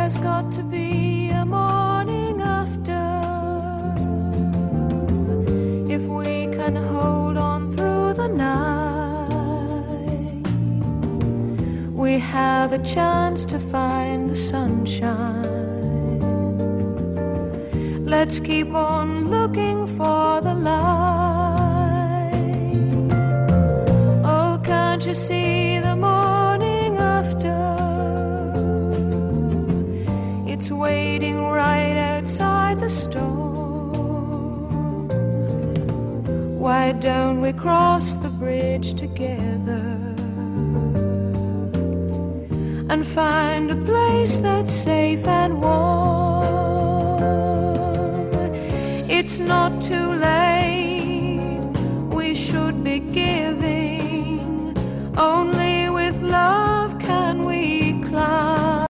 There's got to be a morning after. If we can hold on through the night, we have a chance to find the sunshine. Let's keep on looking for the light. Oh, can't you see the morning after? It's waiting right outside the store. Why don't we cross the bridge together and find a place that's safe and warm? It's not too late